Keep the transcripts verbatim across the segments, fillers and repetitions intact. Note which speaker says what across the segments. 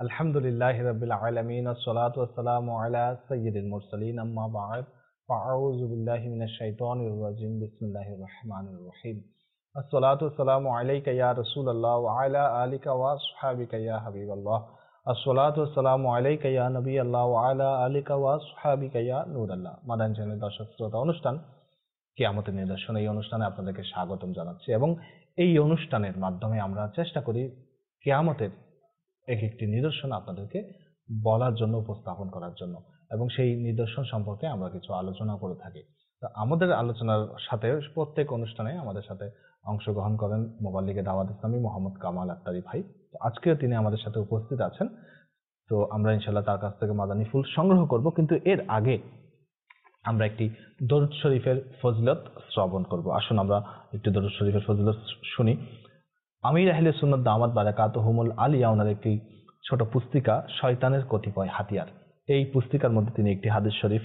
Speaker 1: আলহামদুলিল্লাহি রাব্বিল আলামিন ওয়াসসালাতু ওয়াসসালামু আলা সাইয়্যিদিল মুরসালিন আম্মা বা'দ ফাআউযু বিল্লাহি মিনাশ শাইতানির রাজিম বিসমিল্লাহির রহমানির রহিম আসসালাতু ওয়াসসালামু আলাইকা ইয়া রাসূলুল্লাহ ওয়া আলা আলিকা ওয়া আসহাবিকা ইয়া হাবিবাল্লাহ আসসালাতু ওয়াসসালামু আলাইকা ইয়া নবিয়াল্লাহ ওয়া আলা আলিকা ওয়া আসহাবিকা ইয়া নূরাল্লাহ। মাদানী চ্যানেলের দর্শক শ্রোতা, অনুষ্ঠান কিয়ামতের নিদর্শন, এই অনুষ্ঠানে আপনাদেরকে স্বাগতম জানাচ্ছি এবং এই অনুষ্ঠানের মাধ্যমে আমরা চেষ্টা করি কিয়ামতের এক একটি নিদর্শন আপনাদেরকে বলার জন্য, উপস্থাপন করার জন্য, এবং সেই নিদর্শন সম্পর্কে আমরা কিছু আলোচনা করে থাকি। তো আমাদের আলোচনার সাথে প্রত্যেক অনুষ্ঠানে আমাদের সাথে অংশগ্রহণ করেন মোবাল্লিগে দাওয়াত ইসলামী মোহাম্মদ কামাল আক্তারি ভাই। তো আজকেও তিনি আমাদের সাথে উপস্থিত আছেন। তো আমরা ইনশাল্লাহ তার কাছ থেকে মাদানী ফুল সংগ্রহ করব, কিন্তু এর আগে আমরা একটি দরুদ শরীফের ফজিলত শ্রবণ করব। আসুন আমরা একটি দরুদ শরীফের ফজিলত শুনি। আমির আহলে সুন্নাত দামাত বারাকাতুহুমুল আলিয়া ওনার একটি ছোট পুস্তিকা শয়তানের কতিপয় হাতিয়ার, এই পুস্তিকার মধ্যে তিনি একটি হাদিস শরীফ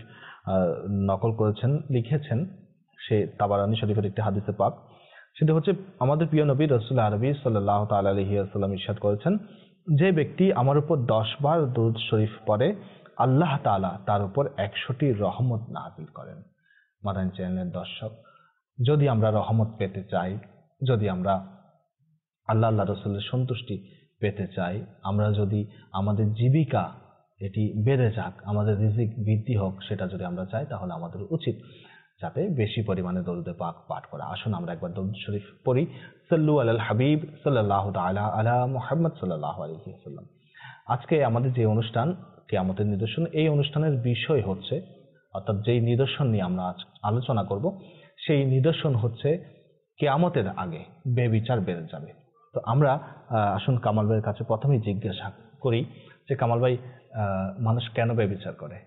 Speaker 1: নকল করেছেন, লিখেছেন। সে তাবারানী শরীফের একটি হাদিসে পাক। সেটা হচ্ছে, আমাদের প্রিয় নবী রাসূল আরবি সাল্লাল্লাহু তাআলা আলাইহি ওয়াসাল্লাম ইরশাদ করেছেন, যে ব্যক্তি আমার উপর দশ বার দরুদ শরীফ পড়ে আল্লাহ তাআলা তার উপর একশোটি রহমত নাযিল করেন। মাদানী চ্যানেলের দর্শক, যদি আমরা রহমত পেতে চাই, যদি আমরা আল্লাহ আল্লাহ রসুলের সন্তুষ্টি পেতে চাই, আমরা যদি আমাদের জীবিকা এটি বেড়ে যাক, আমাদের রিজিক বৃদ্ধি হোক, সেটা যদি আমরা চাই, তাহলে আমাদের উচিত যাতে বেশি পরিমাণে দরুদে পাক পাঠ করা। আসুন আমরা একবার দরুদ শরীফ পড়ি। সাল্লু আলাল হাবিব সাল্লাল্লাহু তাআলা আলা মুহাম্মদ সাল্লাল্লাহু আলাইহি ওয়াসাল্লাম। আজকে আমাদের যে অনুষ্ঠান কিয়ামতের নিদর্শন, এই অনুষ্ঠানের বিষয় হচ্ছে, অর্থাৎ যেই নিদর্শন নিয়ে আমরা আজ আলোচনা করব, সেই নিদর্শন হচ্ছে কিয়ামতের আগে বেবিচার বেড়ে যাবে। তো আমরা আসুন কামাল ভাইয়ের কাছে প্রথমেই জিজ্ঞাসা করি যে, কামাল ভাই, মানুষ কেন বেবিচার করে?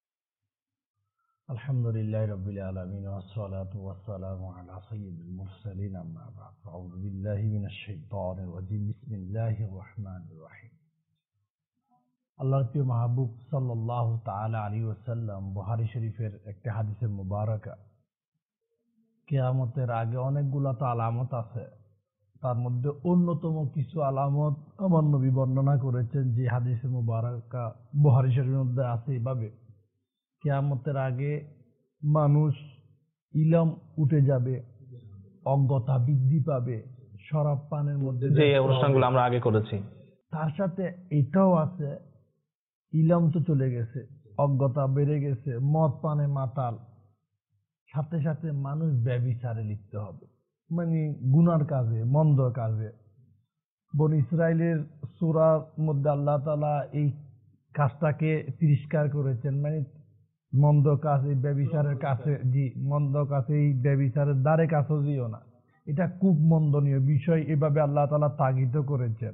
Speaker 2: আলহামদুলিল্লাহি রাব্বিল আলামিন ওয়াসসালাতু ওয়াসসালামু আলা সাইয়্যিদিল মুরসালিন আম্মা বা'দ আউযু বিল্লাহি মিনাশ শাইতানির রাজিম বিসমিল্লাহির রহমানির রহিম। আল্লাহর প্রিয় মাহবুব সাল্লাল্লাহু তাআলা আলাইহি ওয়াসাল্লাম বুখারী শরীফের একটা হাদিসে মুবারাকা, কিয়ামতের আগে অনেকগুলো তো আলামত আছে, তার মধ্যে অন্যতম কিছু আলামত আমার নবী বর্ণনা করেছেন, যে হাদিসে মুবারাকা বুখারী শরীফের মধ্যে আছে এইভাবে: কিয়ামতের আগে মানুষ ইলম উঠে যাবে, অজ্ঞতা বৃদ্ধি পাবে, শরাব পানের মধ্যে,
Speaker 1: যে অনুষ্ঠানগুলো আমরা আগে করেছি,
Speaker 2: তার সাথে এটাও আছে, ইলম তো চলে গেছে, অজ্ঞতা বেড়ে গেছে, মদ পানে মাতাল, সাথে সাথে মানুষ ব্যভিচারে লিপ্ত হবে, মানে গুনার কাজে, মন্দ কাজে। বনী ইসরাইলের সূরার মধ্যে আল্লাহ তাআলা এই কাজটাকে তিরস্কার করেছেন, মানে মন্দ কাজ, এই ব্যভিচারের কাছে, জি মন্দ কাজ, এই ব্যভিচারের দ্বারে কাছে দিও না, এটা খুব মন্দনীয় বিষয়, এভাবে আল্লাহ তাআলা তাগিদ করেছেন।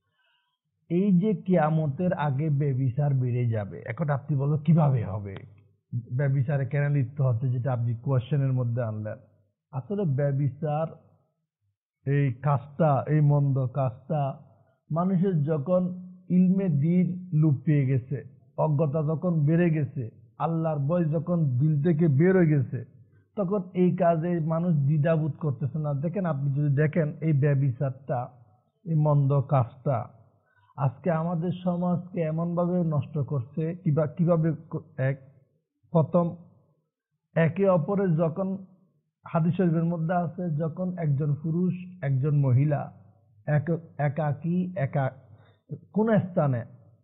Speaker 2: এই যে কিয়ামতের আগে ব্যভিচার বেড়ে যাবে, এখন আপনি বলো কিভাবে হবে, ব্যভিচারে কেন লিপ্ত হচ্ছে, যেটা আপনি কোয়েশ্চেনের মধ্যে আনলেন। আসলে ব্যভিচার এই কাজটা, এই মন্দ কাজটা, মানুষের যখন ইলমে দ্বীন লোপ পেয়ে গেছে, অজ্ঞতা যখন বেড়ে গেছে, আল্লাহর ভয় যখন দিল থেকে বের হয়ে গেছে, তখন এই কাজে মানুষ দ্বিধাবোধ করতেছে না। দেখেন, আপনি যদি দেখেন এই ব্যভিচারটা, এই মন্দ কাজটা আজকে আমাদের সমাজকে এমনভাবে নষ্ট করছে। কিবা কিভাবে এক প্রথম, একে অপরের যখন হাদিস শরীফের মধ্যে আছে, যখন একজন পুরুষ একজন মহিলা একাকী একা কোন স্থানে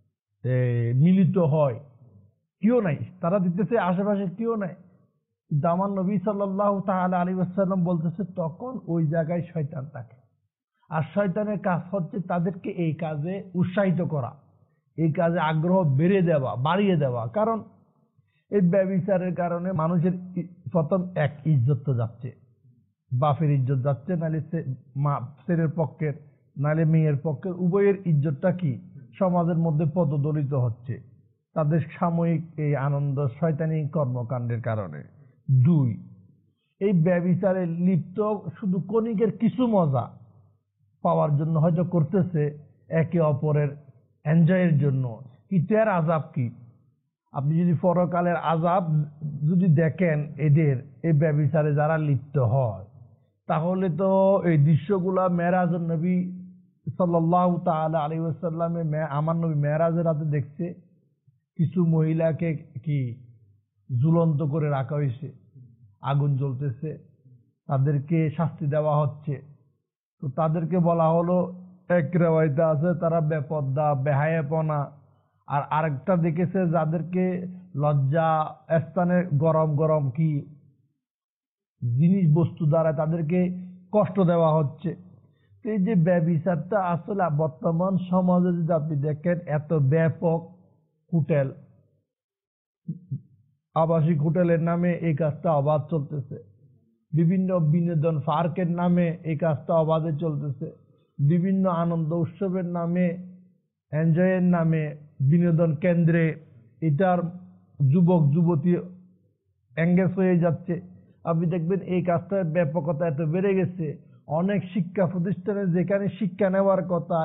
Speaker 2: মিলিত হয়, কেউ নাই, তারা দিতেছে আশেপাশে কেউ নাই, আমার নবী সাল্লাল্লাহু তাআলা আলাইহি ওয়াসাল্লাম বলতেছে, তখন ওই জায়গায় শয়তান থাকে। আর শয়তানের কাজ হচ্ছে তাদেরকে এই কাজে উৎসাহিত করা, এই কাজে আগ্রহ বেড়ে দেওয়া, বাড়িয়ে দেওয়া। কারণ এই ব্যভিচারের কারণে মানুষের প্রথম এক ইজ্জত তো যাচ্ছে, বাপের ইজ্জত যাচ্ছে, নাহলে মা ছেলের পক্ষের, নাহলে মেয়ের পক্ষের, উভয়ের ইজ্জতটা কি সমাজের মধ্যে পদদলিত হচ্ছে তাদের সাময়িক এই আনন্দ শয়তানি কর্মকাণ্ডের কারণে। দুই, এই ব্যভিচারে লিপ্ত শুধু কণিকের কিছু মজা পাওয়ার জন্য হয়তো করতেছে, একে অপরের এনজয়ের জন্য, কিন্তু এর আযাব কি? আপনি যদি পরকালের আযাব যদি দেখেন এদের, এই ব্যভিচারে যারা লিপ্ত হয়, তাহলে তো এই দৃশ্যগুলা মেরাজুন নবী সাল্লাল্লাহু তাআলা আলাইহি ওয়াসাল্লামে আমার নবী মেরাজের রাতে দেখছে কিছু মহিলাকে কি ঝুলন্ত করে রাখা হয়েছে, আগুন জ্বলতেছে, তাদেরকে শাস্তি দেওয়া হচ্ছে। তো তাদেরকে বলা হলো, এক রেওয়ায়েতে আছে তারা বেপর্দা, বেহায়াপনা, আর আরেকটা দেখেছে যাদেরকে লজ্জা স্থানে গরম গরম কি জিনিস বস্তু দ্বারা তাদেরকে কষ্ট দেওয়া হচ্ছে। তো এই যে ব্যভিচারটা আসলে বর্তমান সমাজে যদি আপনি দেখেন এত ব্যাপক, হোটেল, আবাসিক হোটেলের নামে এই কাজটা অবাধ চলতেছে, বিভিন্ন বিনোদন পার্কের নামে এই কাজটা অবাধে চলতেছে, বিভিন্ন আনন্দ উৎসবের নামে, এনজয়ের নামে, বিনোদন কেন্দ্রে এটার যুবক যুবতী এঙ্গেজ হয়ে যাচ্ছে। আপনি দেখবেন এই কাজটার ব্যাপকতা এত বেড়ে গেছে, অনেক শিক্ষা প্রতিষ্ঠানে যেখানে শিক্ষা নেওয়ার কথা,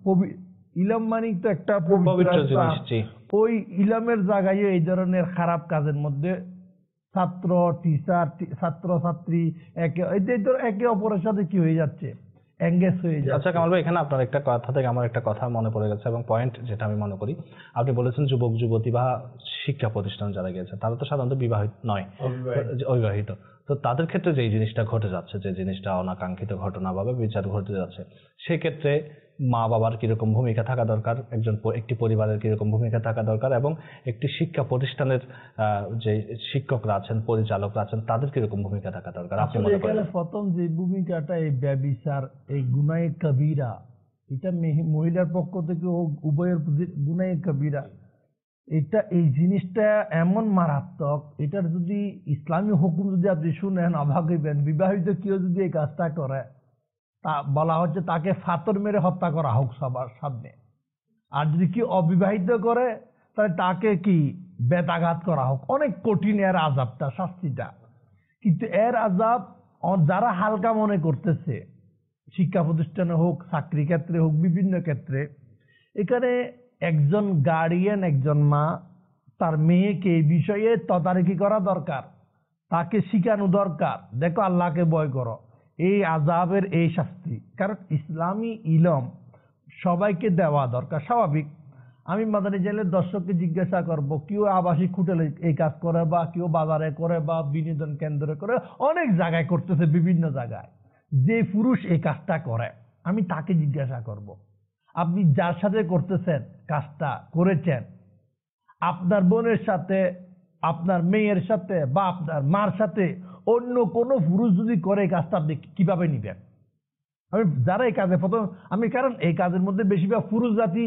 Speaker 2: ইলম মানি তো একটা পবিত্র জিনিস, ওই ইলমের জায়গায় এই ধরনের খারাপ কাজের মধ্যে ছাত্র টিচার ছাত্র ছাত্রী একে একে অপরের সাথে কি হয়ে যাচ্ছে, এঙ্গেজ হয়ে যাচ্ছে।
Speaker 1: আচ্ছা কামাল ভাই, এখানে আপনার একটা কথা থেকে আমার একটা কথা মনে পড়ে গেছে এবং পয়েন্ট যেটা আমি মনে করি, আপনি বলেছেন যুবক যুবতী বা শিক্ষা প্রতিষ্ঠান যারা গেছে তারা তো সাধারণত বিবাহিত নয়, অবিবাহিত। তো তাদের ক্ষেত্রে যে জিনিসটা ঘটে যাচ্ছে, যে জিনিসটা অনাকাঙ্ক্ষিত ঘটনা বা বিচার ঘটে যাচ্ছে, সেক্ষেত্রে মা বাবার কিরকম ভূমিকা থাকা দরকার, একজন একটি পরিবারের কিরকম ভূমিকা থাকা দরকার, এবং একটি শিক্ষা প্রতিষ্ঠানের যে শিক্ষকরা আছেন, পরিচালকরা আছেন, তাদের কিরকম ভূমিকা থাকা দরকার আপনি মনে করেন?
Speaker 2: প্রথম যে ভূমিকাটা এই ব্যভিচার, এই গুনাহে কবিরা, এটা মহিলার পক্ষ থেকে হোক, উভয়ের গুনাহে কবিরা, এটা এই জিনিসটা এমন মারাত্মক, এটার যদি ইসলামী হুকুম যদি আপনি শুনেন অবাক হইবেন। বিবাহিত কেউ যদি এই কাজটা করে, তা বলা হচ্ছে তাকে ফাতর মেরে হত্যা করা হোক সবার সামনে। আর যদি কেউ অবিবাহিত করে তাহলে তাকে কি বেতাঘাত করা হোক। অনেক কঠিন এর আযাবটা, শাস্তিটা। কিন্তু এর আযাব যারা হালকা মনে করতেছে, শিক্ষা প্রতিষ্ঠানে হোক, চাকরি ক্ষেত্রে হোক, বিভিন্ন ক্ষেত্রে, এখানে একজন গার্ডিয়ান, একজন মা তার মেয়েকে এই বিষয়ে তদারকি করা দরকার, তাকে শিখানো দরকার, দেখো আল্লাহকে ভয় করো, এই আযাবের এই শাস্তি। কারণ ইসলামী ইলম সবাইকে দেওয়া দরকার, স্বাভাবিক। আমি মাদানী জেলের দর্শককে জিজ্ঞাসা করব, কেউ আবাসিক হোটেলে এই কাজ করে, বা কেউ বাজারে করে, বা বিনোদন কেন্দ্রে করে, অনেক জায়গায় করতেছে, বিভিন্ন জায়গায়। যে পুরুষ এই কাজটা করে, আমি তাকে জিজ্ঞাসা করব, আপনি যার সাথে করতেছেন, কাজটা করেছেন, আপনার বোনের সাথে, আপনার মেয়ের সাথে, বা আপনার মার সাথে অন্য কোনো পুরুষ যদি করে এই কাজটা, আপনি কিভাবে নিবেন? আমি যারা এই কাজে প্রথম আমি কারণ এই কাজের মধ্যে বেশিরভাগ পুরুষ জাতি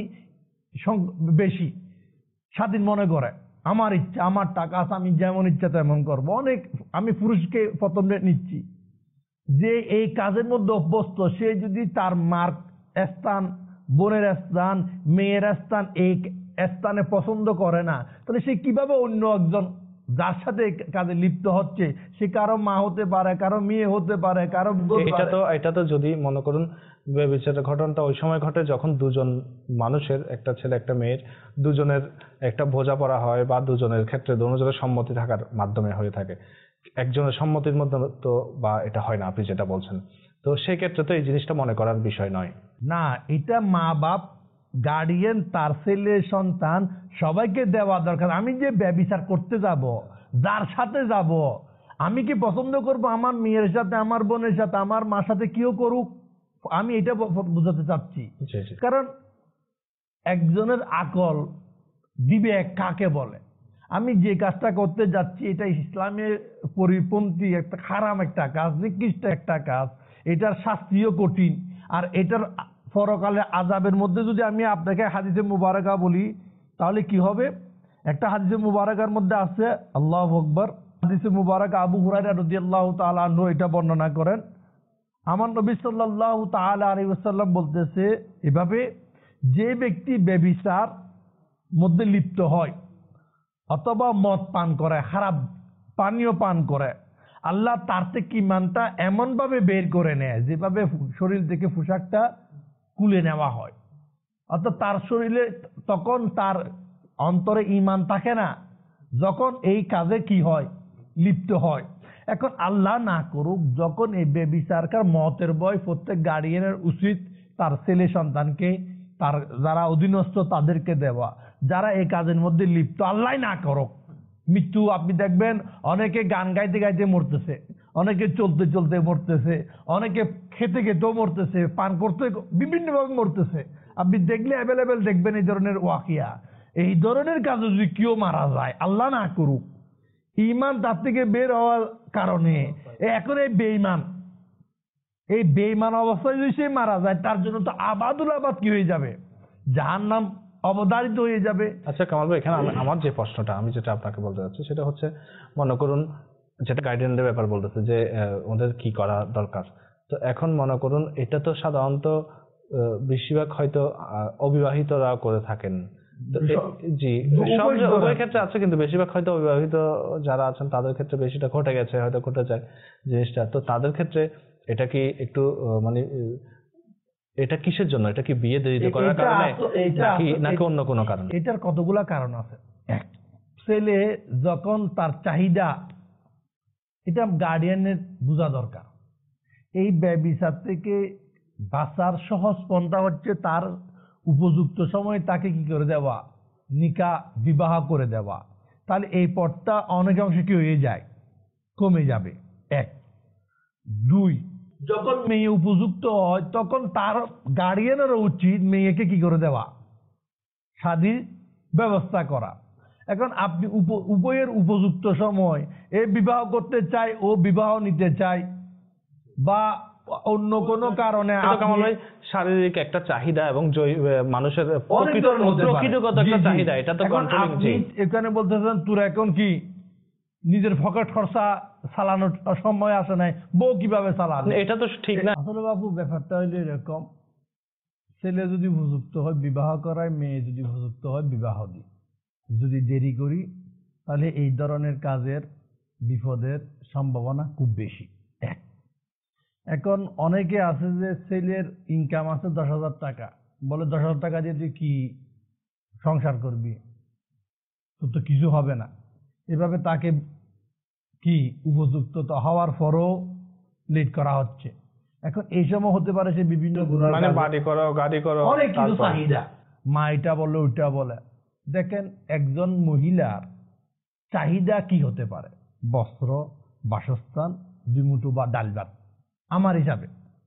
Speaker 2: বেশি স্বাধীন মনে করে, আমার ইচ্ছা, আমার টাকা আছে, আমি যেমন ইচ্ছা তেমন করবো। অনেক আমি পুরুষকে প্রথম নিচ্ছি, যে এই কাজের মধ্যে অভ্যস্ত, সে যদি তার মার স্থান, বোনের স্থান, মেয়ের স্থান এই স্থানে পছন্দ করে না, তাহলে সে কিভাবে অন্য একজন যার সাথে কাজে লিপ্ত হচ্ছে, সে কারো মা হতে পারে, কারো মেয়ে হতে পারে, কারো।
Speaker 1: এটা তো এটা তো যদি মনে করুন ব্যভিচারের ঘটনাটা ওই সময় ঘটে যখন দুজন মানুষের, একটা ছেলে একটা মেয়ের, দুজনের একটা বোঝাপড়া হয়, বা দুজনের ক্ষেত্রে দুজনের সম্মতি থাকার মাধ্যমে হয়ে থাকে। একজনের সম্মতির মধ্যে তো বা এটা হয় না, আপনি যেটা বলছেন। তো সেই ক্ষেত্রে তো এই জিনিসটা মনে করার বিষয় নয়
Speaker 2: না, এটা মা বাপ, গার্ডিয়ান, তার ছেলে সন্তান সবাইকে দেওয়া দরকার। আমি যে ব্যভিচার করতে যাব, যার সাথে যাব, আমি কি পছন্দ করব আমার মেয়ের সাথে, আমার বোনের সাথে, আমার মার সাথে কেউ করুক? আমি এটা বোঝাতে চাচ্ছি। কারণ একজনের আকল, বিবেক কাকে বলে? আমি যে কাজটা করতে যাচ্ছি এটা ইসলামের পরিপন্থী একটা হারাম একটা কাজ, নিকৃষ্ট একটা কাজ, এটার শাস্তিও কঠিন। আর এটার পরকালে আযাবের মধ্যে যদি আমি আপনাকে হাদিসে মুবারাকা বলি, তাহলে কি হবে? একটা হাদিসে মুবারাকার মধ্যে আছে, আল্লাহু আকবার, হাদিসে মুবারাকা আবু হুরায়রা রাদিয়াল্লাহু তাআলা আনহু এটা বর্ণনা করেন। আমার নবী সাল্লাল্লাহু তাআলা আলাইহি ওয়াসাল্লাম বলতেছে এভাবে, যে ব্যক্তি ব্যভিচার মধ্যে লিপ্ত হয় অথবা মদ পান করে, খারাপ পানীয় পান করে, আল্লাহ তার থেকে ইমানটা এমন ভাবে বের করে নেয় যেভাবে শরীর থেকে পোশাকটা খুলে নেওয়া হয়। অর্থাৎ তার শরীরে তখন তার অন্তরে ইমান থাকে না, যখন এই কাজে কি হয়, লিপ্ত হয়। এখন আল্লাহ না করুক, যখন এই ব্যভিচারকার মতের ভয় প্রত্যেক গার্ডিয়ানের উচিত তার ছেলে সন্তানকে, তার যারা অধীনস্থ তাদেরকে দেওয়া, যারা এই কাজের মধ্যে লিপ্ত আল্লাহ না করুক। মৃত্যু আপনি দেখবেন অনেকে গান গাইতে গাইতে মরতেছে, অনেকে চলতে চলতে মরতেছে, অনেকে খেতে খেতেও মরতেছে, পান করতে বিভিন্নভাবে মরতেছে। আপনি দেখলে অ্যাভেলেবেল দেখবেন এই ধরনের ওয়াকিয়া। এই ধরনের কাজে যদি কেউ মারা যায়, আল্লাহ না করুক, ইমান তার থেকে বের হওয়ার কারণে এখন এই বেঈমান, এই বেঈমান অবস্থায় যদি সে মারা যায়, তার জন্য তো আবাদুল আবাদ কি হয়ে যাবে, জাহান্নাম অবধারিত হয়ে যাবে।
Speaker 1: আচ্ছা কামাল ভাই, এখানে আমি- আমার যে প্রশ্নটা আমি যেটা আপনাকে বলতে চাচ্ছি সেটা হচ্ছে, মনে করুন যেটা গাইডেন্সের ব্যাপার বলতেছে যে আহ, ওদের কি করা দরকার। তো এখন মনে করুন এটা তো সাধারণত আহ, বেশিরভাগ হয়তো আহ, অবিবাহিতরা করে থাকেন। তো এ-
Speaker 2: সব-
Speaker 1: জি,
Speaker 2: উভয়
Speaker 1: সব
Speaker 2: ধরনের।
Speaker 1: উভয় ক্ষেত্রে আছে, কিন্তু বেশিরভাগ হয়তো অবিবাহিত যারা আছেন তাদের ক্ষেত্রে বেশিটা ঘটে গেছে, হয়তো ঘটে যায় জিনিসটা। তো তাদের ক্ষেত্রে এটা কি একটু আহ, মানে আহ, এটা কিসের জন্য? এটা কি বিয়ে দেরিতে করার
Speaker 2: এটা
Speaker 1: কারণে
Speaker 2: আস- এটা
Speaker 1: নাকি
Speaker 2: আস-
Speaker 1: নাকি অন্য কোনো কারণ?
Speaker 2: এটার কতগুলা কারণ আছে। এক, ছেলে যখন তার চাহিদা, এটা গার্ডিয়ানের বোঝা দরকার। এই ব্যভিচার থেকে বাঁচার সহজ পন্থা হচ্ছে তার উপযুক্ত সময় তাকে কি করে দেওয়া, নিকা বিবাহ করে দেওয়া। তাহলে এই পথটা অনেকাংশে কি হয়ে যায়, কমে যাবে। এক। দুই, যখন মেয়ে উপযুক্ত হয় তখন তার গার্ডিয়ানেরও উচিত মেয়েকে কি করে দেওয়া, শাদীর ব্যবস্থা করা। এখন আপনি উপ- উভয়ের উপযুক্ত সময়, এ বিবাহ করতে চায়, ও বিবাহ নিতে চায়, বা অন্য কোনো কারণে
Speaker 1: এটা কামাল
Speaker 2: আপনি-
Speaker 1: ভাই শারীরিক একটা চাহিদা এবং জৈ- আহ, মানুষের
Speaker 2: অনেক
Speaker 1: প্রকৃত
Speaker 2: ধরনের হতে পারে।
Speaker 1: প্রকৃতিগত
Speaker 2: জি,
Speaker 1: একটা
Speaker 2: জি।
Speaker 1: চাহিদা, এটা তো
Speaker 2: এখন
Speaker 1: কন্ট্রোলিং।
Speaker 2: আপনি এখানে বলতেছেন তোরা এখন কি নিজের পকেট খরচা চালানোর সময় আসে নাই, বউ কিভাবে চালাবে?
Speaker 1: এটা তো ঠিক না।
Speaker 2: আসলে বাবু ব্যাপারটা হইলো এরকম, ছেলে যদি উপযুক্ত হয় বিবাহ করায়, মেয়ে যদি উপযুক্ত হয় বিবাহ দিই। যদি দেরি করি তাহলে এই ধরনের কাজের বিপদের সম্ভাবনা খুব বেশি। এক। এখন অনেকে আছে যে ছেলের ইনকাম আছে দশ হাজার টাকা, বলে দশ হাজার টাকা দিয়ে তুই কি সংসার করবি, তোর তো কিছু হবে না। এভাবে তাকে কি উপযুক্ত তো হওয়ার পরও লিড করা হচ্ছে। এখন এই সময় হতে পারে সে বিভিন্ন গুণার
Speaker 1: মানে
Speaker 2: কাজে-
Speaker 1: বাড়ি করো, গাড়ি করো,
Speaker 2: অনেক কিছু
Speaker 1: তারপর-
Speaker 2: চাহিদা, মা এটা বলে ওইটা বলে। দেখেন একজন মহিলার চাহিদা কি হতে পারে, বস্ত্র, বাসস্থান, দুমুঠো বা ডাল ভাত আমার হিসাবে,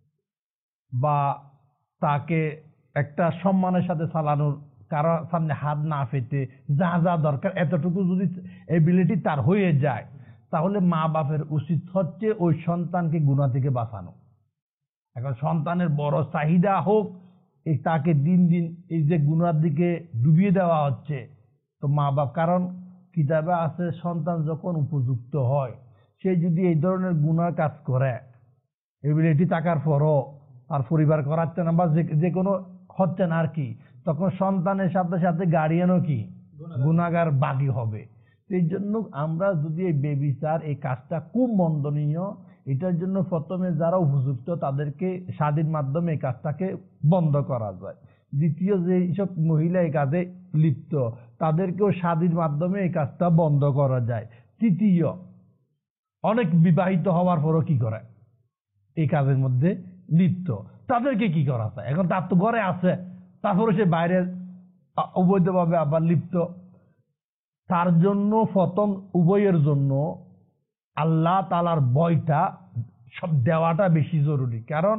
Speaker 2: বা তাকে একটা সম্মানের সাথে চালানোর, কারো সামনে হাত না পেতে যা যা দরকার এতটুকু যদি এবিলিটি তার হয়ে যায়, তাহলে মা বাপের উচিত হচ্ছে ওই সন্তানকে গুনাহ থেকে বাঁচানো। এখন সন্তানের বড় চাহিদা হোক, এই তাকে দিন দিন এই যে গুনার দিকে ডুবিয়ে দেওয়া হচ্ছে, তো মা বাপ, কারণ কিতাবে আছে সন্তান যখন উপযুক্ত হয়, সে যদি এই ধরনের গুনার কাজ করে, এবিলিটি থাকার পরও তার পরিবার করাচ্ছে না বা যে- যে কোনো হচ্ছে না আর কি, তখন সন্তানের সাথে সাথে গার্ডিয়ানও কি গুনাহগার বাদী হবে। এই জন্য আমরা যদি এই বেবিচার এই কাজটা খুব মন্দনীয়, এটার জন্য প্রথমে যারা উপযুক্ত তাদেরকে শাদীর মাধ্যমে এই কাজটাকে বন্ধ করা যায়। দ্বিতীয়, যে সব মহিলা এই কাজে লিপ্ত তাদেরকেও শাদীর মাধ্যমে এই কাজটা বন্ধ করা যায়। তৃতীয়, অনেক বিবাহিত হওয়ার পরও কি করে এই কাজের মধ্যে লিপ্ত, তাদেরকে কি করা যায়? এখন তার তো ঘরে আছে, তারপরে সে বাইরে আ- অবৈধভাবে আবার লিপ্ত। তার জন্য প্রথম উভয়ের জন্য আল্লাহ তাআলার ভয়টা সব দেওয়াটা বেশি জরুরি। কারণ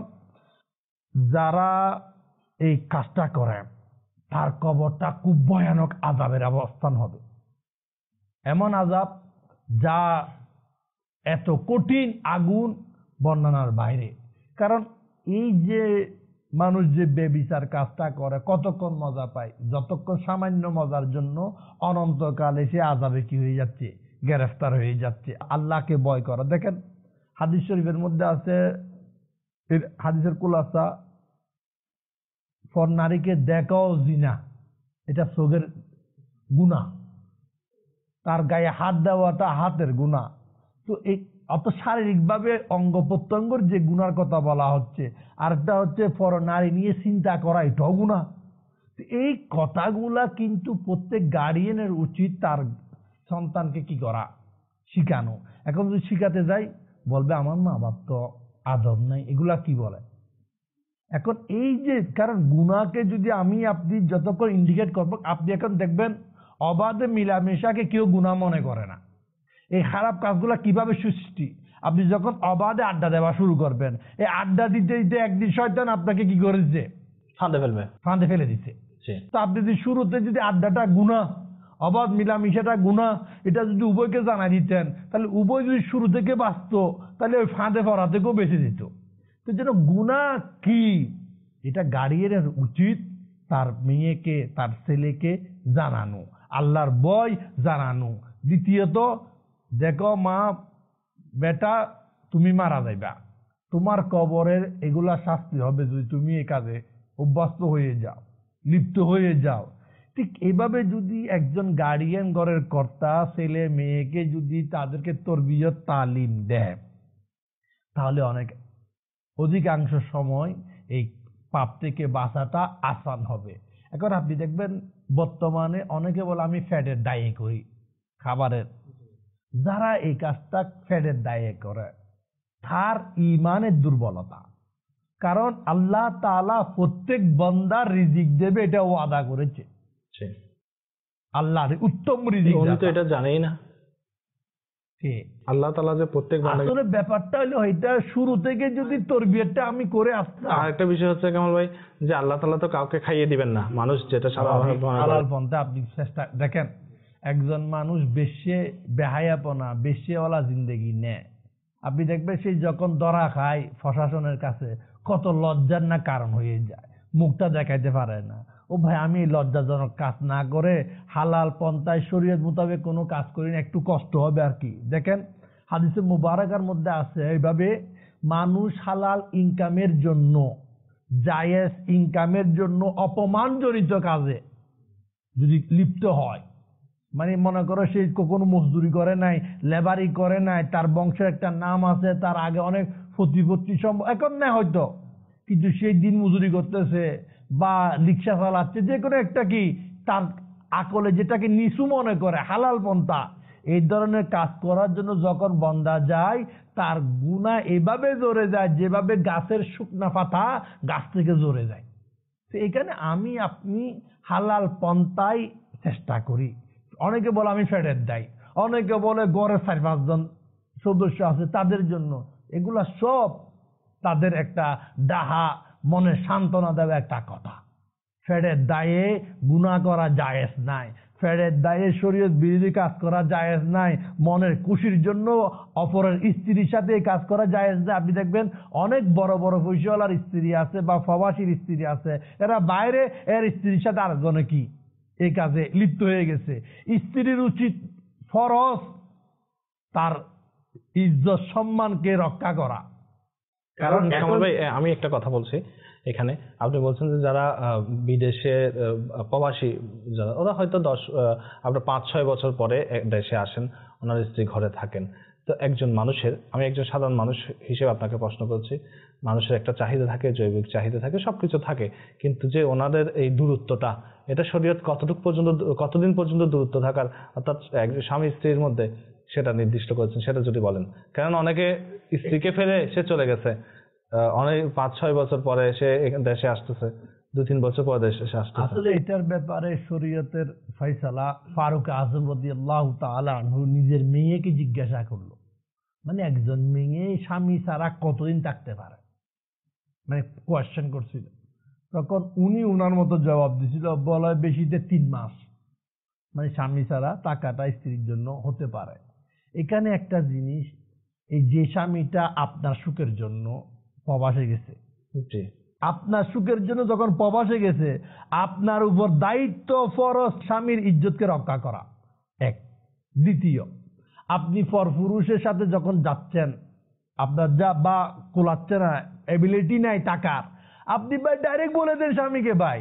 Speaker 2: যারা এই কাজটা করে তার কবরটা খুব ভয়ানক আযাবের অবস্থান হবে, এমন আযাব যা এত কঠিন, আগুন বর্ণনার বাইরে। কারণ এই যে মানুষ যে বেবিচার কাজটা করে কতক্ষণ মজা পায়, যতক্ষণ সামান্য মজার জন্য অনন্তকালে সে আযাবে কি হয়ে যাচ্ছে, গ্রেফতার হয়ে যাচ্ছে। আল্লাহকে ভয় করা। দেখেন হাদিস শরীফের মধ্যে আছে, এর হাদিসের কুলাসা, পর নারীকে দেখাও জিনা, এটা চোখের গুনাহ, তার গায়ে হাত দেওয়াটা হাতের গুনাহ। তো এই অত শারীরিকভাবে অঙ্গ প্রত্যঙ্গর যে গুনার কথা বলা হচ্ছে, আরেকটা হচ্ছে পর নারী নিয়ে চিন্তা করা, এটাও গুনাহ। তো এই কথাগুলা কিন্তু প্রত্যেক গার্ডিয়ানের উচিত তার সন্তানকে কি করা, শিখানো। এখন যদি শিখাতে যাই বলবে আমার মা বাপ তো আদব নাই, এগুলা কি বলে। এখন এই যে কারণ গুনাহকে যদি আমি আপনি যতক্ষণ ইন্ডিকেট করবো, আপনি এখন দেখবেন অবাধে মিলামেশাকে কেউ গুনাহ মনে করে না। এই খারাপ কাজগুলো কিভাবে সৃষ্টি, আপনি যখন অবাধে আড্ডা দেওয়া শুরু করবেন, এই আড্ডা দিতে দিতে একদিন শয়তান আপনাকে কি করেছে,
Speaker 1: ফাঁদে ফেলবে,
Speaker 2: ফাঁদে ফেলে দিচ্ছে। তো আপনি যদি শুরুতে যদি আড্ডাটা গুনাহ, অবাধ মিলামিশাটা গুনাহ, এটা যদি উভয়কে জানা দিতেন, তাহলে উভয় যদি শুরু থেকে বাঁচত, তাহলে ওই ফাঁদে পড়া থেকেও বেঁচে যেত। তো যেন গুনাহ কি, এটা গার্ডিয়ানের উচিত তার মেয়েকে তার ছেলেকে জানানো, আল্লাহর ভয় জানানো। দ্বিতীয়ত, দেখো মা বেটা তুমি মারা যাইবা, তোমার কবরের এগুলা শাস্তি হবে যদি তুমি এই কাজে অভ্যস্ত হয়ে যাও, লিপ্ত হয়ে যাও। ঠিক এভাবে যদি একজন গার্ডিয়ান ঘরের কর্তা ছেলে মেয়েকে যদি তাদেরকে তরবিয়ত তালিম দেয়, তাহলে অনেক অধিকাংশ সময় এই পাপ থেকে বাঁচাটা আসান হবে। এখন আপনি দেখবেন বর্তমানে অনেকে বলে আমি ফ্যাটের ডায়ে করি খাবারের, যারা এই কাজটা ফ্যাটের দায়ে করে তার ইমানের দুর্বলতা। কারণ আল্লাহ তাআলা প্রত্যেক বান্দার রিজিক দেবে, এটা ওয়াদা করেছে। আল্লাহর উত্তম রিজিক,
Speaker 1: উনি তো এটা জানেই না আল্লাহ তাআলা যে প্রত্যেক বান্দাকে।
Speaker 2: আসলে ব্যাপারটা হলো এটা শুরু থেকে যদি তরবিয়তটা আমি করে আসতাম।
Speaker 1: আরেকটা বিষয় হচ্ছে কামাল ভাই, যে আল্লাহ তাআলা তো কাউকে খাইয়ে দিবেন না, মানুষ যেটা
Speaker 2: হালাল পন্থা আপনি চেষ্টা দেখেন। একজন মানুষ বেশি বেহায়াপনা বেশিওয়ালা জিন্দেগি নেয়, আপনি দেখবেন সেই যখন ধরা খায় প্রশাসনের কাছে কত লজ্জার না কারণ হয়ে যায়, মুখটা দেখাইতে পারে না। ও ভাই আমি লজ্জাজনক কাজ না করে হালাল পন্থায় শরীয়ত মোতাবেক কোনো কাজ করি না, একটু কষ্ট হবে আর কি। দেখেন হাদিসে মুবারাকার মধ্যে আছে এইভাবে, মানুষ হালাল ইনকামের জন্য, জায়েজ ইনকামের জন্য অপমানজনিত কাজে যদি লিপ্ত হয়, মানে মনে করো সে কখনো মজদুরি করে নাই, লেবারি করে নাই, তার বংশের একটা নাম আছে, তার আগে অনেক প্রতিপত্তি সম্ভব এখন না হয়তো, কিন্তু সেই দিন মজুরি করতেছে বা রিক্সা চালাচ্ছে, যে কোনো একটা কি তার আকলে যেটাকে নিচু মনে করে হালাল পন্থা, এই ধরনের কাজ করার জন্য যখন বন্দা যায়, তার গুনাহ এভাবে জোরে যায় যেভাবে গাছের শুকনা পাতা গাছ থেকে জোরে যায়। তো এখানে আমি আপনি হালাল পন্থায় চেষ্টা করি। অনেকে বলে আমি ফেডের দায়ী, অনেকে বলে গড়ে চার পাঁচজন সদস্য আছে তাদের জন্য, এগুলা সব তাদের একটা ডাহা মনে সান্ত্বনা দেবে একটা কথা। ফেডের দায়ে গুনাহ করা জায়েজ নাই, ফেডের দায়ে শরীয়ত বিরোধী কাজ করা জায়েজ নাই, মনের খুশির জন্য অপরের স্ত্রীর সাথে কাজ করা জায়েজ নাই। আপনি দেখবেন অনেক বড় বড় পয়সাওয়ালার স্ত্রী আছে বা প্রবাসীর স্ত্রী আছে, এরা বাইরে এর স্ত্রীর সাথে আরেকজনে কি এই কাজে লিপ্ত হয়ে গেছে। স্ত্রীর উচিত ফরজ তার ইজ্জত সম্মানকে রক্ষা করা।
Speaker 1: কারণ কামাল ভাই আমি একটা কথা বলছি এখানে, আপনি বলছেন যে যারা বিদেশে প্রবাসী যারা, ওরা হয়তো দশ আপনার পাঁচ ছয় বছর পরে দেশে আসেন, ওনার স্ত্রী ঘরে থাকেন। তো একজন মানুষের, আমি একজন সাধারণ মানুষ হিসেবে আপনাকে প্রশ্ন করছি, মানুষের একটা চাহিদা থাকে, জৈবিক চাহিদা থাকে, সবকিছু থাকে, কিন্তু যে ওনাদের এই দূরত্বটা, এটা শরীয়ত কতটুকু পর্যন্ত, কতদিন পর্যন্ত দূরত্ব থাকার, অর্থাৎ স্বামী স্ত্রীর মধ্যে সেটা নির্দিষ্ট করেছেন, সেটা যদি বলেন। কারণ অনেকে স্ত্রীকে ফেলে সে চলে গেছে, অনেক পাঁচ ছয় বছর পরে সে দেশে আসতেছে, দুই তিন বছর পরে দেশে আসতেছে।
Speaker 2: আসলে এটার ব্যাপারে শরীয়তের ফয়সালা ফারুক আজম রাদিয়াল্লাহু তাআলা আনহু নিজের মেয়েকে জিজ্ঞাসা করলো, মানে একজন মেয়ে স্বামী ছাড়া কতদিন থাকতে পারে, মানে কোয়েশ্চেন করছিল। তখন উনি উনার মতো জবাব দিছিল, বলা বেশিতে তিন মাস, মানে স্বামী ছাড়া টাকাটা স্ত্রীর জন্য হতে পারে। এখানে একটা জিনিস, এই যে স্বামীটা আপনার সুখের জন্য প্রবাসে গেছে, আপনার সুখের জন্য যখন প্রবাসে গেছে, আপনার উপর দায়িত্ব ফরজ স্বামীর ইজ্জতকে রক্ষা করা এক। দ্বিতীয়, আপনি পরপুরুষের সাথে যখন যাচ্ছেন, আপনার যা বা কোলাচ্ছে না, এবিলিটি নাই টাকার, আপনি ভাই ডাইরেক্ট বলে দেন স্বামীকে, ভাই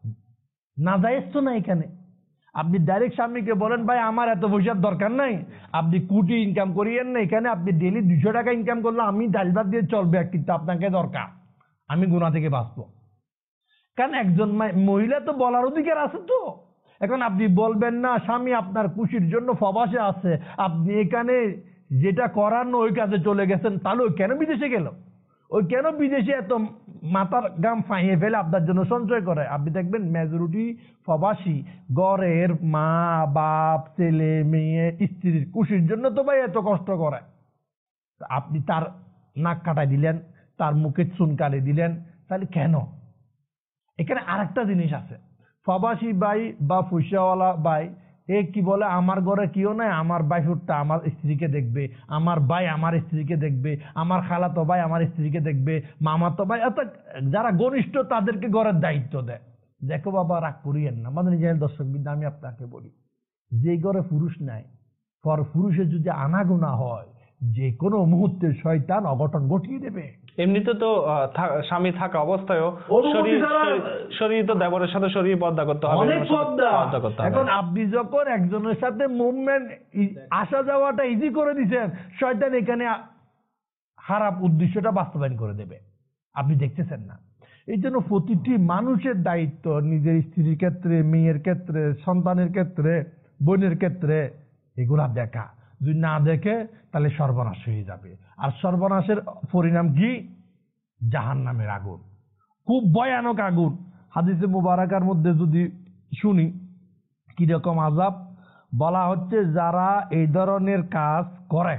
Speaker 2: না জায়েজ তো না এখানে, আপনি ডাইরেক্ট স্বামীকে বলেন ভাই আমার এত পয়সার দরকার নাই, আপনি কোটি ইনকাম করিয়েন না, এখানে আপনি ডেলি দুশো টাকা ইনকাম করলে আমি ডাল ভাত দিয়ে চলবে, কিন্তু আপনাকে দরকার, আমি গুনাহ থেকে বাঁচবো। কারণ একজন মহিলা তো বলার অধিকার আছে তো। এখন আপনি বলবেন না স্বামী আপনার খুশির জন্য প্রবাসে আছে, আপনি এখানে যেটা করার না ওই কাজে চলে গেছেন, তাহলে ওই কেন বিদেশে গেল, ওই কেন বিদেশে এত মাথার গাম ফাইয়ে ফেলে আপনার জন্য সঞ্চয় করে। আপনি দেখবেন মেজরিটি প্রবাসী ঘরের মা বাপ ছেলে মেয়ে স্ত্রীর খুশির জন্য তো ভাই এত কষ্ট করে। আপনি তার নাক কাটাই দিলেন, তার মুখে চুন কাটে দিলেন, তাহলে কেন? এখানে আরেকটা জিনিস আছে, প্রবাসী ভাই বা পয়সাওয়ালা ভাই এ কি বলে, আমার ঘরে কেউ নাই, আমার ভাই ফুটটা আমার স্ত্রীকে দেখবে, আমার ভাই আমার স্ত্রীকে দেখবে, আমার খালাতো ভাই আমার স্ত্রীকে দেখবে, মামাতো ভাই, অর্থাৎ যারা ঘনিষ্ঠ তাদেরকে ঘরের দায়িত্ব দেয়। দেখো বাবা, রাগ করিয়েন না, আমাদের নিজের দর্শক বিন্দু, আমি আপনাকে বলি, যে ঘরে পুরুষ নাই, পর পুরুষের যদি আনাগোনা হয়, যে কোনো মুহূর্তে শয়তান অঘটন ঘটিয়ে দেবে।
Speaker 1: এমনিতে তো স্বামী থাকা অবস্থায়ও শরীর তো দেবরের সাথে শরীর পর্দা করতে হবে,
Speaker 2: অনেক পর্দা। এখন আপনি যখন একজনের সাথে মুভমেন্ট আসা যাওয়াটা ইজি করে দিচ্ছেন, শয়তান এখানে খারাপ উদ্দেশ্যটা বাস্তবায়ন করে দেবে, আপনি দেখতেছেন না। এই জন্য প্রতিটি মানুষের দায়িত্ব নিজের স্ত্রীর ক্ষেত্রে, মেয়ের ক্ষেত্রে, সন্তানের ক্ষেত্রে, বোনের ক্ষেত্রে এগুলা দেখা। যদি না দেখে তাহলে সর্বনাশ হয়ে যাবে। আর সর্বনাশের পরিণাম কি? জাহান্নামের আগুন, খুব ভয়ানক আগুন। হাদিসে মুবারাকার মধ্যে যদি শুনি কিরকম আযাব বলা হচ্ছে, যারা এই ধরনের কাজ করে,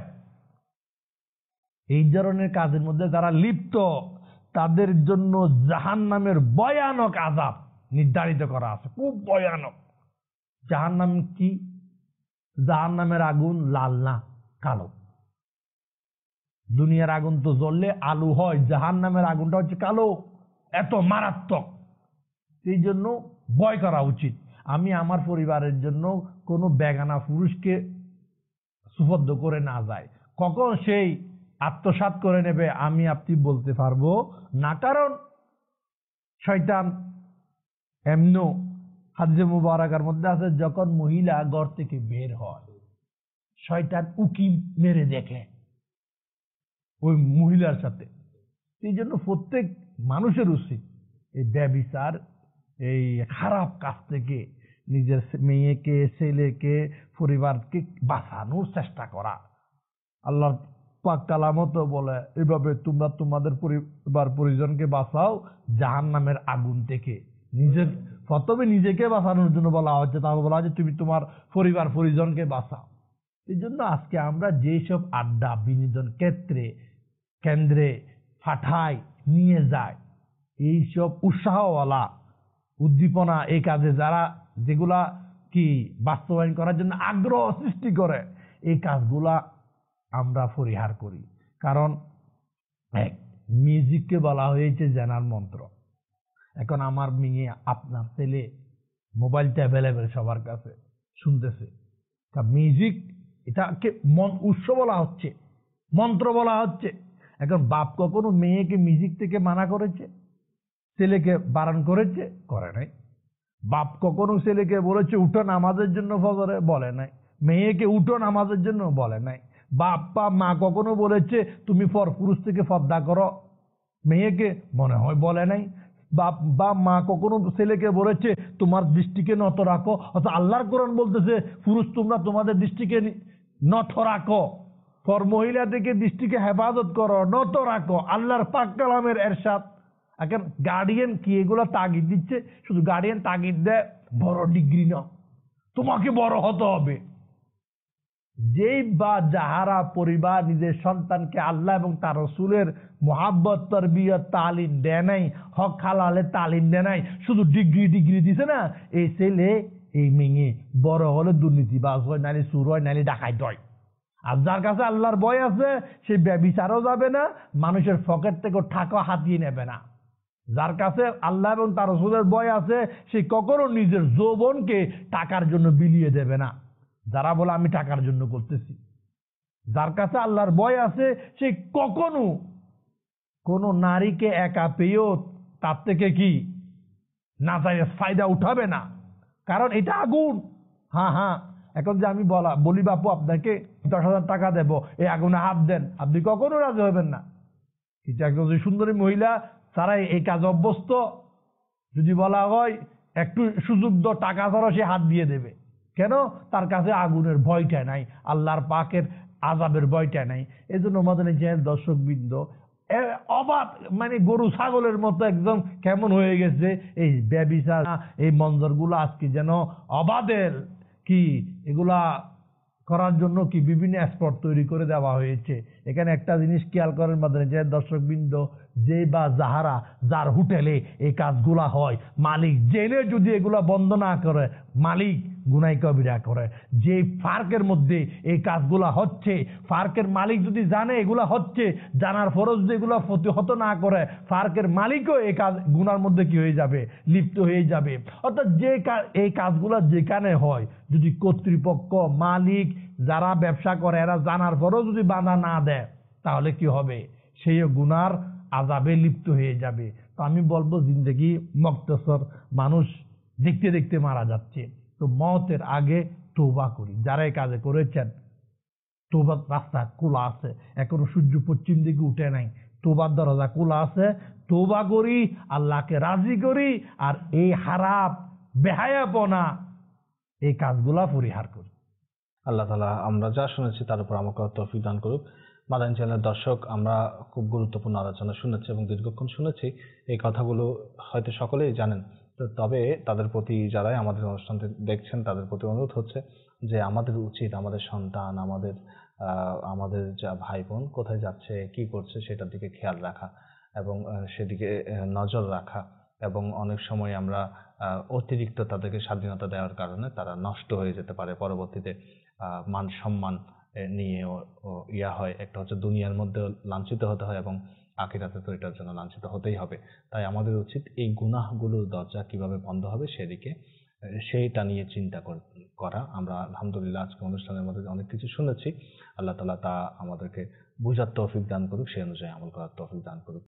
Speaker 2: এই ধরনের কাজের মধ্যে যারা লিপ্ত, তাদের জন্য জাহান্নামের ভয়ানক আযাব নির্ধারিত করা আছে, খুব ভয়ানক। জাহান্নাম কি? জাহান্নামের আগুন লাল না, কালো। দুনিয়ার আগুন তো জ্বললে আলু হয়, জাহান্নামের আগুনটা হচ্ছে কালো, এত মারাত্মক। এই জন্য ভয় করা উচিত। আমি আমার পরিবারের জন্য কোনো বেগানা পুরুষকে সুপর্দ করে না যায়, কখন সেই আত্মসাৎ করে নেবে আমি আপনি বলতে পারবো না। কারণ শয়তান এমনও হাদিসে মুবারাকার মধ্যে আছে, যখন মহিলা ঘর থেকে বের হয়, শয়তান উকি মেরে দেখে ওই মহিলার সাথে। এই জন্য প্রত্যেক মানুষের উচিত এই ব্যভিচার, এই খারাপ কাজ থেকে নিজের মেয়েকে, ছেলেকে, পরিবারকে বাঁচানোর চেষ্টা করা। আল্লাহ পাক কালামত বলে, এভাবে তোমরা তোমাদের পরিবার পরিজনকে বাঁচাও জাহান্নামের আগুন থেকে। নিজের প্রথমে নিজেকে বাঁচানোর জন্য বলা হচ্ছে, তারপর বলা হচ্ছে তুমি তোমার পরিবার পরিজনকে বাঁচাও। এই জন্য আজকে আমরা যেসব আড্ডা বিনোদন ক্ষেত্রে কেন্দ্রে পাঠাই নিয়ে যায়, এইসব উৎসাহওয়ালা উদ্দীপনা এই কাজে যারা যেগুলা কি বাস্তবায়ন করার জন্য আগ্রহ সৃষ্টি করে, এই কাজগুলা আমরা পরিহার করি। কারণ এক, মিউজিককে বলা হয়েছে জেনার মন্ত্র। এখন আমার মেয়ে, আপনার ছেলে, মোবাইলটা অ্যাভেলেবেল সবার কাছে, শুনতেছে। মিউজিক এটাকে মন উৎস বলা হচ্ছে, মন্ত্র বলা হচ্ছে। এখন বাপ কখনো মেয়েকে মিউজিক থেকে মানা করেছে? ছেলেকে বারণ করেছে? করে নাই। বাপ কখনো ছেলেকে বলেছে উঠো নামাজের জন্য ফজরে? বলে নাই। মেয়েকে উঠো নামাজের জন্য? বলে নাই। বাপ বা মা কখনো বলেছে তুমি পর পুরুষ থেকে পর্দা করো? মেয়েকে মনে হয় বলে নাই। বাপ বা মা কখনো ছেলেকে বলেছে তোমার দৃষ্টিকে নত রাখো? অর্থাৎ আল্লাহর কোরআন বলতেছে পুরুষ তোমরা তোমাদের দৃষ্টিকে নত রাখো, পর মহিলা থেকে দৃষ্টিকে হেফাজত করো, নত রাখো, আল্লাহর পাক কালামের এরশাদ। এখন গার্ডিয়ান কি এগুলো তাগিদ দিচ্ছে? শুধু গার্ডিয়ান তাগিদ দেয় বড় ডিগ্রি নাও, তোমাকে বড় হতে হবে। যেই বা যাহারা পরিবার নিজের সন্তানকে আল্লাহ এবং তার রাসূলের মুহাব্বত, তরবিয়ত, তালিম দেয় নাই, হক হালালের তালিম দেয় নাই, শুধু ডিগ্রি ডিগ্রি দিছে না, এই ছেলে এই মেয়ে বড় হলে দুর্নীতিবাজ হয়, নাইলে চুর হয়, নাইলে ডাকাইত হয়। আর যার কাছে আল্লাহর ভয় আছে সে ব্যভিচারও যাবে না, মানুষের পকেট থেকে টাকা হাতিয়ে নেবে না। যার কাছে আল্লাহ এবং তার রাসূলের ভয় আছে সে কখনো নিজের যৌবনকে টাকার জন্য বিলিয়ে দেবে না। যারা বলে আমি টাকার জন্য করতেছি, যার কাছে আল্লাহর ভয় আছে সে কখনো কোনো নারীকে একা পেয়েও তার থেকে কি না চাই ফায়দা উঠাবে না, কারণ এটা আগুন। হ্যাঁ হ্যাঁ এখন যে আমি বলা বলি বাপু আপনাকে দশ হাজার টাকা দেবো, এই আগুনে হাত দেন, আপনি কখনো রাজি হবেন না। কিন্তু একজন সুন্দরী মহিলা তারা এই কাজ অভ্যস্ত, যদি বলা হয় একটু সুযোগ দ টাকা ধরো, সে হাত দিয়ে দেবে। কেন? তার কাছে আগুনের ভয়টা নাই, আল্লাহর পাকের আযাবের ভয়টা নাই। এই জন্য আমাদের যে দর্শকবৃন্দ, এ- অবাধ মানে গরু ছাগলের মতো একদম কেমন হয়ে গেছে এই ব্যভিচার, এই মঞ্জরগুলো আজকে যেন অবাধের কি এগুলা করার জন্য কি বিভিন্ন স্পট তৈরি করে দেওয়া হয়েছে। এখানে একটা জিনিস খেয়াল করার মাধ্যমে যে দর্শকবৃন্দ, যে বা যাহারা যার হোটেলে এই কাজগুলা হয়, মালিক জেনে যদি এগুলা বন্ধ না করে, মালিক গুনাই কবিরা করে। যে পার্কের মধ্যে এই কাজগুলা হচ্ছে, পার্কের মালিক যদি জানে এগুলা হচ্ছে, জানার ফরজ যদি এগুলা প্রতিহত না করে, পার্কের মালিকও এই কাজ গুনার মধ্যে কি হয়ে যাবে, লিপ্ত হয়ে যাবে। অর্থাৎ যে এই কাজগুলা যেখানে হয়, যদি কর্তৃপক্ষ, মালিক, যারা ব্যবসা করে এরা জানার পরও যদি বাধা না দেয়, তাহলে কি হবে, সেই গুনার আযাবে লিপ্ত হয়ে যাবে। তো আমি বলবো জিন্দেগি মুক্তসর, মানুষ দেখতে দেখতে মারা যাচ্ছে। তো মওতের আগে তওবা করি। যারা এই কাজে করেছেন, তওবার রাস্তা খোলা আছে, এখনো সূর্য পশ্চিম দিকে উঠে নাই, তওবার দরজা খোলা আছে। তওবা করি, আল্লাহকে রাজি করি, আর এই হারাম বেহায়াপনা এই কাজগুলা পরিহার করি।
Speaker 1: আল্লাহ তাআলা আমরা যা শুনেছি তার উপর আমাকে তৌফিক দান করুক। মাদানী চ্যানেলের দর্শক, আমরা খুব গুরুত্বপূর্ণ আলোচনা শুনেছি এবং দীর্ঘক্ষণ শুনেছি। এই কথাগুলো হয়তো সকলেই জানেন, তো তবে তাদের প্রতি যারাই আমাদের অনুষ্ঠানটি দেখছেন তাদের প্রতি অনুরোধ হচ্ছে যে আমাদের উচিত আমাদের সন্তান, আমাদের আহ, আমাদের যা ভাই বোন কোথায় যাচ্ছে, কি করছে সেটার দিকে খেয়াল রাখা এবং আহ, সেদিকে আহ, নজর রাখা। এবং অনেক সময় আমরা আহ, অতিরিক্ত তাদেরকে স্বাধীনতা দেওয়ার কারণে তারা নষ্ট হয়ে যেতে পারে পরবর্তীতে। আহ, মান সম্মান এ, নিয়ে ও- ও ইয়া হয়, একটা হচ্ছে দুনিয়ার মধ্যে লাঞ্ছিত হতে হয় এবং আখিরাতে তো এটার জন্য লাঞ্ছিত হতেই হবে। তাই আমাদের উচিত এই গুনাহগুলোর দরজা কিভাবে বন্ধ হবে সেদিকে আহ, সেইটা নিয়ে চিন্তা কর- করা। আমরা আলহামদুলিল্লাহ আজকে অনুষ্ঠানের মধ্যে অনেক কিছু শুনেছি। আল্লাহ তাআলা তা আমাদেরকে বুঝার তৌফিক দান করুক, সেই অনুযায়ী আমল করার তৌফিক দান করুক।